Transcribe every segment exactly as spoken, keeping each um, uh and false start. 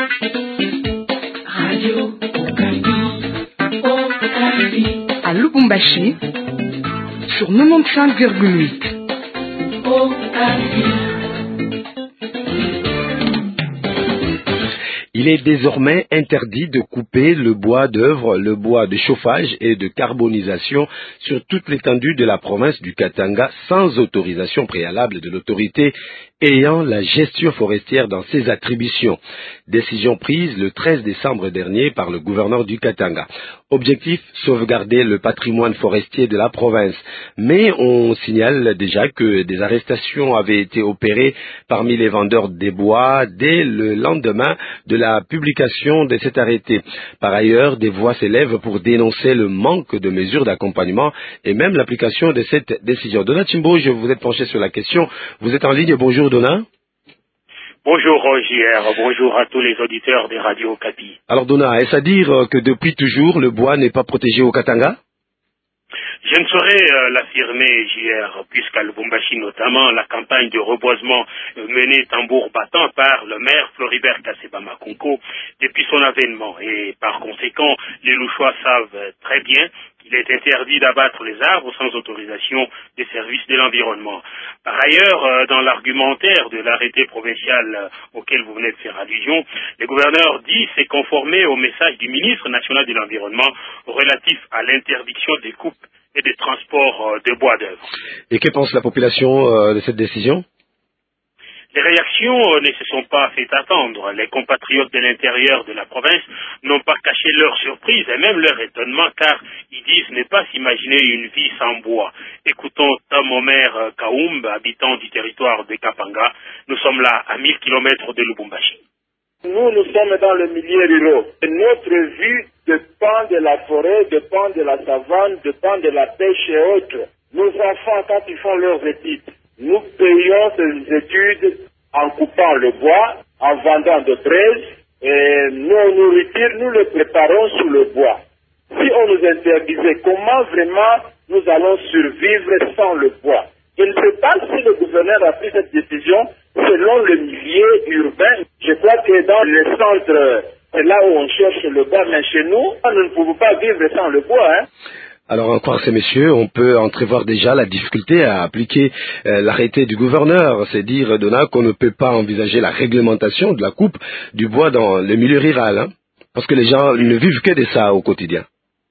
Radio Okapi, Okapi. À Lubumbashi, sur quatre-vingt-quinze virgule huit. Okapi. Il est désormais interdit de couper le bois d'œuvre, le bois de chauffage et de carbonisation sur toute l'étendue de la province du Katanga sans autorisation préalable de l'autorité ayant la gestion forestière dans ses attributions. Décision prise le treize décembre dernier par le gouverneur du Katanga. Objectif, sauvegarder le patrimoine forestier de la province. Mais on signale déjà que des arrestations avaient été opérées parmi les vendeurs des bois dès le lendemain de la publication de cet arrêté. Par ailleurs, des voix s'élèvent pour dénoncer le manque de mesures d'accompagnement et même l'application de cette décision. Dona Chimbo, je vous ai penché sur la question. Vous êtes en ligne. Bonjour Dona. Bonjour Roger, bonjour à tous les auditeurs des radios Okapi. Alors Dona, est-ce à dire que depuis toujours le bois n'est pas protégé au Katanga? Je ne saurais euh, l'affirmer, J R, puisqu'à Lubumbashi notamment, la campagne de reboisement euh, menée tambour battant par le maire Floribert Kasseba Makonko depuis son avènement. Et par conséquent, les Louchois savent euh, très bien qu'il est interdit d'abattre les arbres sans autorisation des services de l'environnement. Par ailleurs, euh, dans l'argumentaire de l'arrêté provincial euh, auquel vous venez de faire allusion, le gouverneur dit s'est conformé au message du ministre national de l'environnement relatif à l'interdiction des coupes et des transports euh, de bois d'œuvre. Et que pense la population euh, de cette décision? Les réactions euh, ne se sont pas fait attendre. Les compatriotes de l'intérieur de la province n'ont pas caché leur surprise et même leur étonnement, car ils disent ne pas s'imaginer une vie sans bois. Écoutons Tom Omer euh, Kaoumbe, habitant du territoire de Kapanga. Nous sommes là à mille kilomètres de Lubumbashi. Nous, nous sommes dans le milieu rural. Notre vie dépend de la forêt, dépend de la savane, dépend de la pêche et autres. Nos enfants, quand ils font leurs études, nous payons ces études en coupant le bois, en vendant de braise, et nos nourritures, nous les préparons sous le bois. Si on nous interdisait, comment vraiment nous allons survivre sans le bois? Je ne sais pas si le gouverneur a pris cette décision selon le milieu urbain. Je crois que dans les centres, c'est là où on cherche le bois, mais chez nous, nous ne pouvons pas vivre sans le bois. Hein. Alors, en croire ces messieurs, on peut entrevoir déjà la difficulté à appliquer euh, l'arrêté du gouverneur. C'est dire, Dona, qu'on ne peut pas envisager la réglementation de la coupe du bois dans le milieu rural. Hein, parce que les gens ne vivent que de ça au quotidien.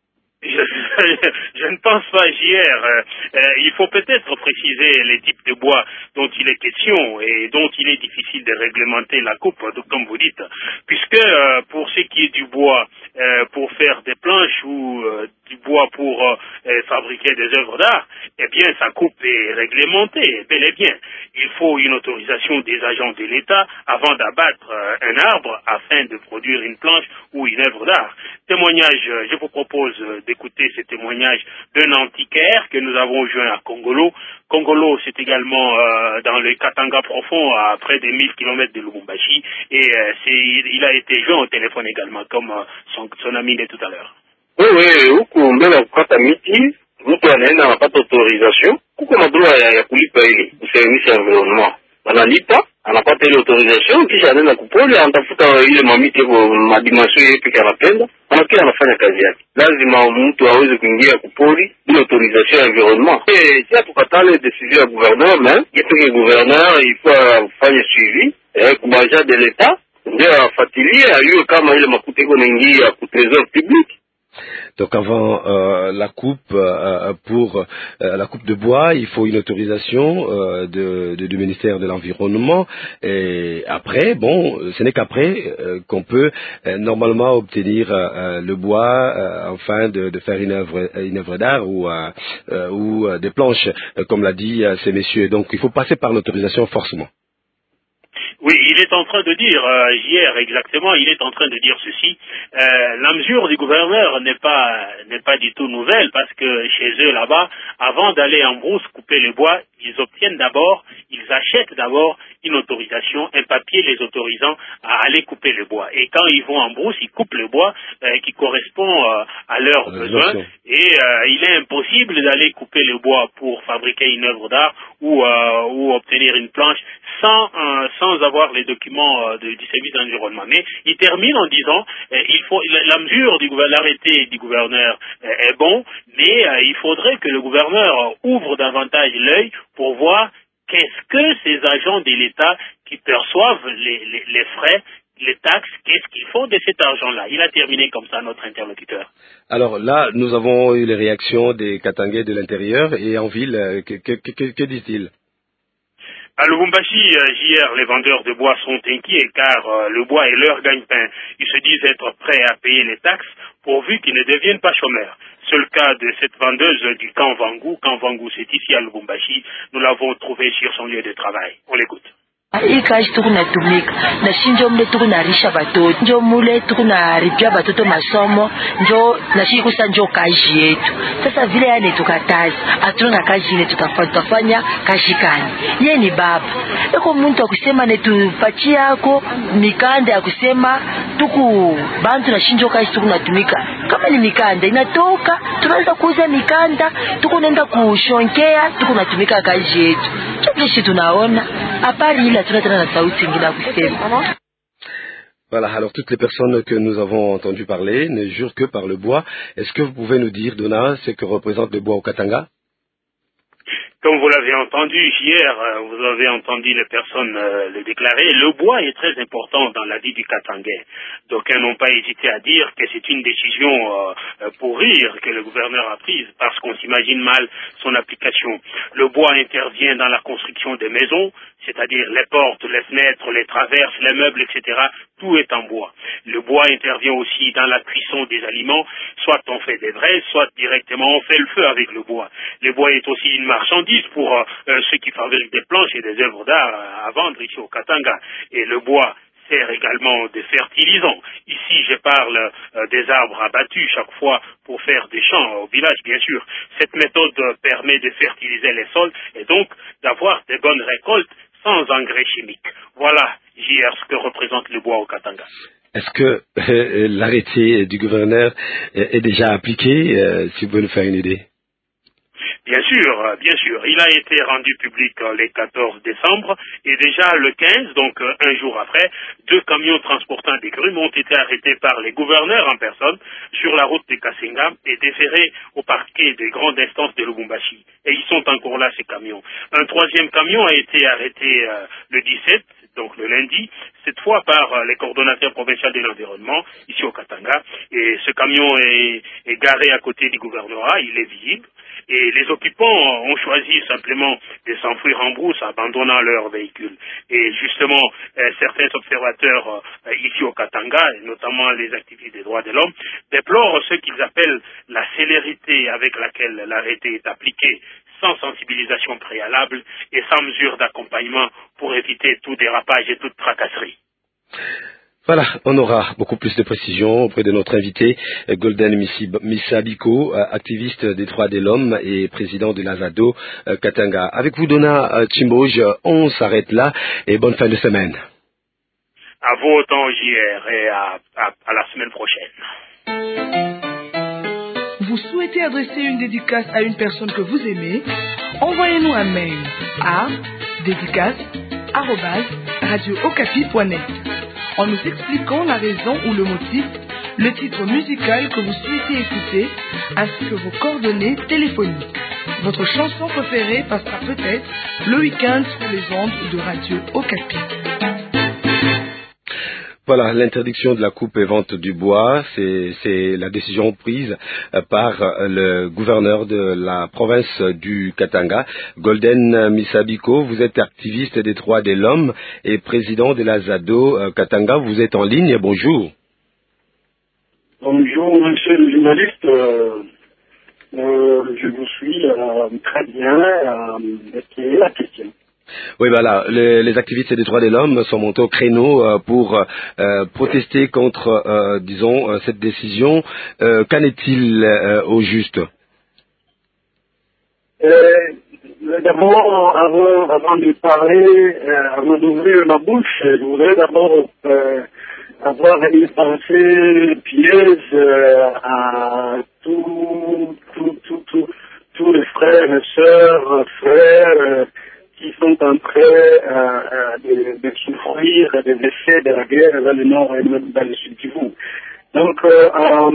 Je ne pense pas, J R. Euh, euh, il faut peut-être préciser les types de bois dont il est question et dont il est difficile de réglementer la coupe, comme vous dites, puisque euh, pour ce qui est du bois euh, pour faire des planches ou euh, du bois pour euh, fabriquer des œuvres d'art, eh bien sa coupe est réglementée, bel et bien. Il faut une autorisation des agents de l'État avant d'abattre euh, un arbre afin de produire une planche ou une œuvre d'art. Témoignage, euh, je vous propose euh, d'écouter ce témoignage d'un antiquaire que nous avons joint à Congolo. Congolo, c'est également euh, dans le Katanga profond, à près de mille kilomètres de Lubumbashi, et euh, c'est, il a été joint au téléphone également, comme euh, son, son ami de tout à l'heure. Oui, oui, huku mbele ya kukata miti, mtu anaenda anapata autorisation, kuko madroa ya, ya kulipa ile, service ya environnement. Analipa, anapata ile autorisation, kisha anaenda kupoli, anatafuta ile mamiti kwa madimasyo yeye peke anapenda, anakia anafanya kazi yake. Lazima mtu aweze kuingia kupoli, ile autorisation ya environnement. Eh, si atukatale decision ya gouverneur, mais, yetu ke gouverneur, il faut afanye suivi, eh, kubaja de l'État, ndio afatilie, ayue kama ile makuta iko naingia ku trésor public. Donc avant euh, la coupe euh, pour euh, la coupe de bois, il faut une autorisation euh, de, de, du ministère de l'Environnement. Et après, bon, ce n'est qu'après euh, qu'on peut euh, normalement obtenir euh, le bois, euh, afin de, de faire une œuvre, une œuvre d'art ou, euh, euh, ou euh, des planches, euh, comme l'a dit euh, ces messieurs. Donc il faut passer par l'autorisation forcément. Oui, il est en train de dire, euh, hier exactement, il est en train de dire ceci. Euh, la mesure du gouverneur n'est pas n'est pas du tout nouvelle, parce que chez eux là-bas, avant d'aller en brousse couper le bois, ils obtiennent d'abord, ils achètent d'abord une autorisation, un papier les autorisant à aller couper le bois. Et quand ils vont en brousse, ils coupent le bois euh, qui correspond euh, à leurs euh, besoins. Et euh, il est impossible d'aller couper le bois pour fabriquer une œuvre d'art ou, euh, ou obtenir une planche sans, euh, sans avoir d'avoir les documents euh, de, du service d'environnement. Mais il termine en disant, euh, il faut la, la mesure du l'arrêté du gouverneur euh, est bon, mais euh, il faudrait que le gouverneur ouvre davantage l'œil pour voir qu'est-ce que ces agents de l'État qui perçoivent les, les, les frais, les taxes, qu'est-ce qu'ils font de cet argent-là. Il a terminé comme ça, notre interlocuteur. Alors là, nous avons eu les réactions des Katangais de l'intérieur et en ville, euh, que, que, que, que disent-ils? À Lubumbashi, euh, hier, les vendeurs de bois sont inquiets car euh, le bois est leur gagne-pain. Ils se disent être prêts à payer les taxes pourvu qu'ils ne deviennent pas chômeurs. C'est le cas de cette vendeuse du Camp Vangu. Camp Vangu, c'est ici à Lubumbashi. Nous l'avons trouvée sur son lieu de travail. On l'écoute. Hii kazi tuku natumika na shinjo mle tuku narisha batoto njo mule tuku naripia batoto masomo njo na shii kusa njo kazi yetu. Sasa vile yani tukatazi hatuna kazi ile tutafanya kazi kani ye ni baba eko muntu akusema netupatia yako mikanda ya kusema tuku bantu na shinjo kazi tuku natumika kama ni mikanda inatoka tunaweza kuuza mikanda tuku nenda kushonkea tuku natumika kazi yetu kishi tunaona apari ile Voilà, alors toutes les personnes que nous avons entendu parler ne jurent que par le bois. Est-ce que vous pouvez nous dire, Donna, ce que représente le bois au Katanga? Comme vous l'avez entendu hier, vous avez entendu les personnes euh, le déclarer, le bois est très important dans la vie du Katangais. D'aucuns n'ont pas hésité à dire que c'est une décision euh, pour rire que le gouverneur a prise parce qu'on s'imagine mal son application. Le bois intervient dans la construction des maisons, c'est-à-dire les portes, les fenêtres, les traverses, les meubles, et cetera. Tout est en bois. Le bois intervient aussi dans la cuisson des aliments, soit on fait des braises, soit directement on fait le feu avec le bois. Le bois est aussi une marchandise pour euh, ceux qui fabriquent des planches et des œuvres d'art à vendre ici au Katanga. Et le bois sert également de fertilisant. Ici, je parle euh, des arbres abattus chaque fois pour faire des champs au village, bien sûr. Cette méthode euh, permet de fertiliser les sols et donc d'avoir de bonnes récoltes sans engrais chimiques. Voilà, J R, ce que représente le bois au Katanga. Est-ce que euh, l'arrêté du gouverneur est déjà appliqué, euh, si vous pouvez nous faire une idée? Bien sûr, bien sûr. Il a été rendu public le quatorze décembre et déjà le quinze, donc un jour après, deux camions transportant des grumes ont été arrêtés par les gouverneurs en personne sur la route de Kasenga et déférés au parquet des grandes instances de Lubumbashi. Et ils sont encore là, ces camions. Un troisième camion a été arrêté euh, le dix-sept, donc le lundi, cette fois par euh, les coordonnateurs provinciaux de l'environnement, ici au Katanga. Et ce camion est, est garé à côté du gouvernorat, il est visible. Et les occupants ont choisi simplement de s'enfuir en brousse, abandonnant leur véhicule. Et justement, euh, certains observateurs euh, ici au Katanga, et notamment les activistes des droits de l'homme, déplorent ce qu'ils appellent la célérité avec laquelle l'arrêté est appliqué, sans sensibilisation préalable et sans mesure d'accompagnement pour éviter tout dérapage et toute tracasserie. Voilà, on aura beaucoup plus de précisions auprès de notre invité, Golden Misabiko, activiste des droits de l'homme et président de l'Azado Katanga. Avec vous, Donna Chimboj, on s'arrête là et bonne fin de semaine. À vous autant, J R, et à, à, à la semaine prochaine. Vous souhaitez adresser une dédicace à une personne que vous aimez? Envoyez-nous un mail à dédicace arobase radio okapi point net en nous expliquant la raison ou le motif, le titre musical que vous souhaitez écouter, ainsi que vos coordonnées téléphoniques. Votre chanson préférée passera peut-être le week-end sur les ondes de Radio Okapi. Voilà, l'interdiction de la coupe et vente du bois, c'est la décision prise par le gouverneur de la province du Katanga, Golden Misabiko. Vous êtes activiste des droits de l'homme et président de l'Azado Katanga. Vous êtes en ligne, bonjour. Bonjour, monsieur le journaliste. Euh, euh, je vous suis euh, très bien. Euh, quelle est la question? Oui, voilà, les, les activistes des droits de l'homme sont montés au créneau euh, pour euh, protester contre, euh, disons, euh, cette décision. Euh, Qu'en est-il euh, au juste? euh, D'abord, avant, avant de parler, euh, avant d'ouvrir ma bouche, je voudrais d'abord euh, avoir une pensée pieuse euh, à tous tout, tout, tout, tout les frères et sœurs, frères, euh, qui sont en train euh, euh, de, de souffrir des essais de la guerre dans le nord et même dans le sud Kivu. Donc, euh,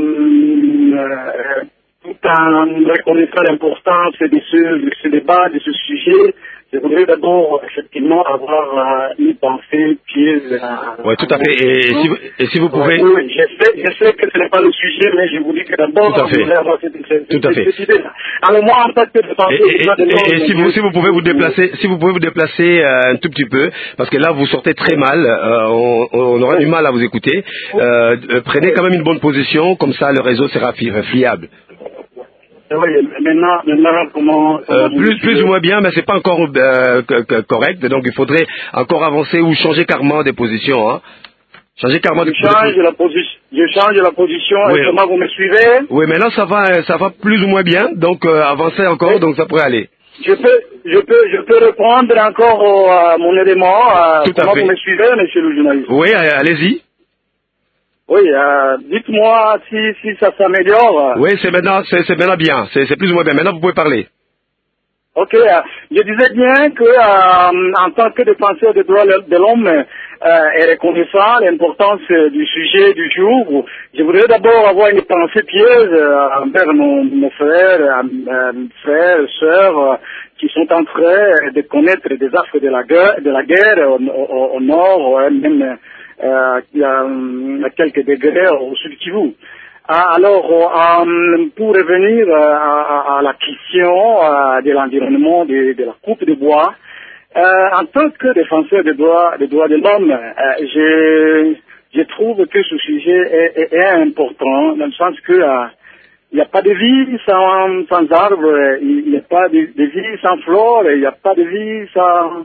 euh, tout en reconnaissant l'importance de ce, de ce débat, de ce sujet, je voudrais d'abord effectivement avoir euh, une pensée pièce. Euh, oui, tout à fait. Et, et, si, vous, et si vous pouvez... Oui, oui, je sais, je sais que ce n'est pas le sujet, mais je vous dis que d'abord, tout à fait. je voudrais avoir cette, cette, tout à fait. cette idée-là. Alors moi, en tant que défenseur... Et, et, et, et si, vous, si vous pouvez vous déplacer, si vous pouvez vous déplacer euh, un tout petit peu, parce que là, vous sortez très mal, euh, on, on aura oui. du mal à vous écouter. Euh, euh, prenez quand même une bonne position, comme ça, le réseau sera fi fiable. Oui, maintenant, maintenant comment, comment euh, plus, plus ou moins bien, mais c'est pas encore euh, correct, donc il faudrait encore avancer ou changer carrément des positions. Hein. Changer carrément je des change la position. Je change la position. Oui. Et comment vous me suivez? Oui, maintenant ça va, ça va plus ou moins bien, donc euh, avancez encore, oui. donc ça pourrait aller. Je peux, je peux, je peux répondre encore au, à mon élément. À Tout comment à fait. vous me suivez, monsieur le journaliste? Oui, allez-y. Oui, euh, dites-moi si, si ça s'améliore. Oui, c'est maintenant, c'est maintenant bien, c'est plus ou moins bien. Maintenant, vous pouvez parler. Ok, euh, je disais bien que euh, en tant que défenseur des droits de l'homme euh, et reconnaissant l'importance du sujet du jour, je voudrais d'abord avoir une pensée pièce euh, envers nos, nos frères, euh, frères, sœurs, euh, qui sont en train de connaître des affres de la guerre, de la guerre au, au, au nord, euh, même euh, il y a, à quelques degrés au sud Kivu. Alors, euh, pour revenir à, à, à la question euh, de l'environnement, de, de la coupe de bois, euh, en tant que défenseur des droits, des droits de l'homme, euh, je, je trouve que ce sujet est, est, est important, dans le sens que euh, il n'y a pas de vie sans, sans arbres, il n'y a pas de, de vie sans flore, il n'y a pas de vie sans...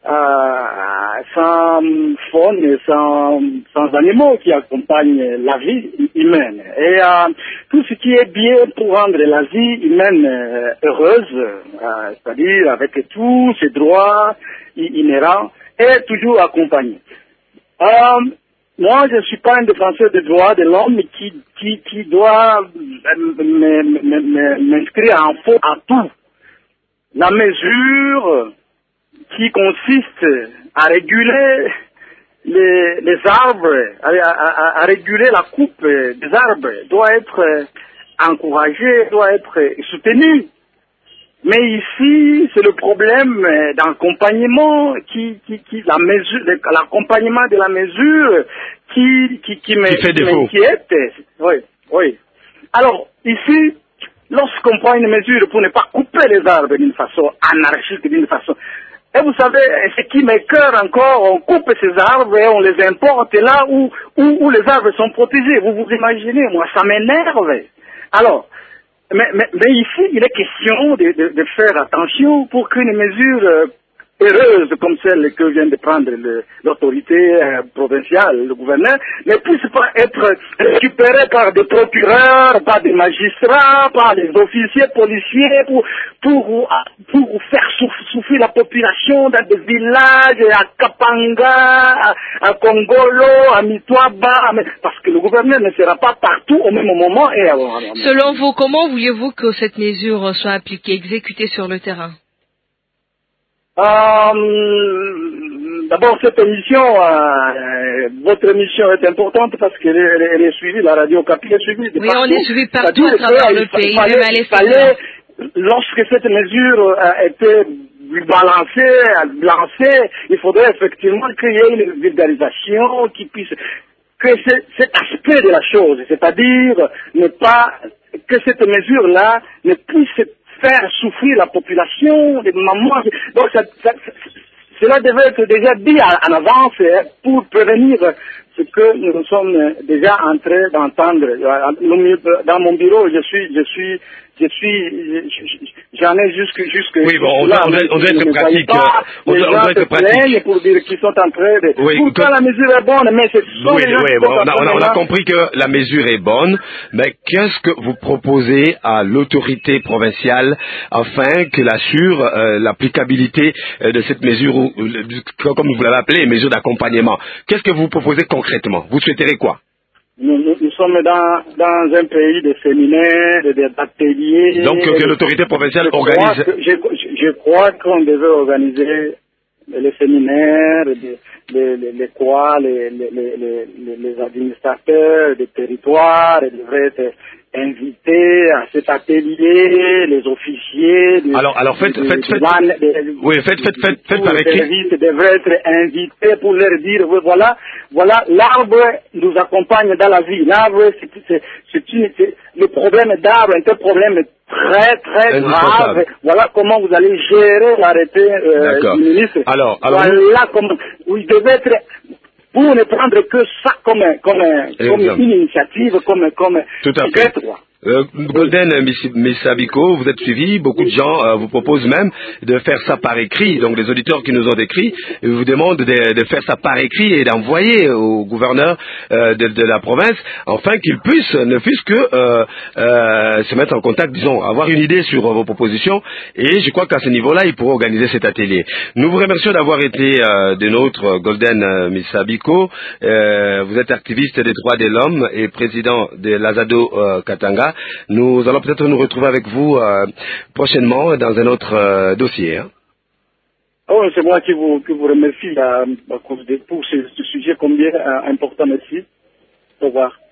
Euh, sans faune, sans, sans animaux qui accompagnent la vie humaine. Et euh, tout ce qui est bien pour rendre la vie humaine euh, heureuse, euh, c'est-à-dire avec tous ses droits inhérents, est toujours accompagné. Euh, moi, je ne suis pas un défenseur des droits de l'homme qui, qui, qui doit m'inscrire en faux à tout. La mesure qui consiste à réguler les, les arbres, à, à, à réguler la coupe des arbres, doit être encouragée, doit être soutenue. Mais ici, c'est le problème d'accompagnement qui, qui, qui, la mesure, l'accompagnement de la mesure qui, qui, qui m'inquiète. Oui, oui. Alors, ici, lorsqu'on prend une mesure pour ne pas couper les arbres d'une façon anarchique, d'une façon... Et vous savez, ce qui m'écoeure encore, on coupe ces arbres et on les importe là où, où, où les arbres sont protégés. Vous vous imaginez, moi, ça m'énerve. Alors, mais, mais, mais ici, il est question de, de, de faire attention pour qu'une mesure euh, heureuse comme celle que vient de prendre l'autorité euh, provinciale, le gouverneur, ne puisse pas être récupérée par des procureurs, par des magistrats, par les officiers policiers pour, pour, pour faire souffrir la population dans des villages, à Kapanga, à, à Kongolo, à Mitwaba, parce que le gouverneur ne sera pas partout au même moment. Et alors, selon vous, comment vouliez-vous que cette mesure soit appliquée, exécutée sur le terrain? Euh, D'abord, cette émission, euh, votre émission est importante parce qu'elle est, elle est suivie, la radio Okapi est suivie. Oui, on est suivi partout à travers le pays, même à l'extérieur. Lorsque cette mesure a été balancée, lancée, il faudrait effectivement qu'il y ait une vulgarisation qui puisse, que cet aspect de la chose, c'est-à-dire ne pas, que cette mesure-là ne puisse faire souffrir la population, les mamans. Donc ça, ça, cela devait être déjà dit en avance pour prévenir ce que nous sommes déjà en train d'entendre. Dans mon bureau, je suis, je suis, je suis, j'en ai jusque, jusque. Oui, bon, on, là, on, doit, on doit être pratique. Pas, on les doit, gens on doit être pratique. Pour dire qu'ils sont en train de. Oui, pourquoi que... la mesure est bonne, mais c'est sont oui, les gens oui, qui bon, sont on, a, on, a, on a maintenant... compris que la mesure est bonne, mais qu'est-ce que vous proposez à l'autorité provinciale afin qu'elle assure euh, l'applicabilité euh, de cette mesure, ou, ou, comme vous l'avez appelé, mesure d'accompagnement? Qu'est-ce que vous proposez concrètement? Vous souhaiterez quoi? Nous, nous, nous sommes dans, dans un pays de séminaires, d'ateliers. Donc que, que l'autorité provinciale je organise... Crois que, je, je crois qu'on devait organiser les séminaires, les, les, les, les quoi, les, les, les, les, les administrateurs des territoires devraient être invités à cet atelier, les officiers. Les, alors, alors faites, les, faites, faites, les, les, oui, faites, faites, faites, faites par écrit. Les services devraient être invités pour leur dire, voilà, voilà, l'arbre nous accompagne dans la vie. L'arbre, c'est, c'est, c'est une, c'est, le problème d'arbre est un problème très, très grave. Voilà comment vous allez gérer l'arrêté euh, du ministre. Alors, alors, voilà comment, où il devait être, pour ne prendre que ça comme, comme, comme une initiative, comme, comme, tout à fait. Euh, Golden Missabiko, vous êtes suivi, beaucoup de gens euh, vous proposent même de faire ça par écrit, donc les auditeurs qui nous ont écrit vous demandent de, de faire ça par écrit et d'envoyer au gouverneur euh, de, de la province, afin qu'il puisse, ne fût-ce que euh, euh, se mettre en contact, disons, avoir une idée sur vos propositions, et je crois qu'à ce niveau-là, il pourra organiser cet atelier. Nous vous remercions d'avoir été euh, de notre Golden Missabiko, euh, vous êtes activiste des droits de l'homme et président de l'Azado euh, Katanga. Nous allons peut-être nous retrouver avec vous euh, prochainement dans un autre euh, dossier. Hein. Oh, c'est moi qui vous, qui vous remercie euh, pour ce, ce sujet combien euh, important. Merci. Au revoir.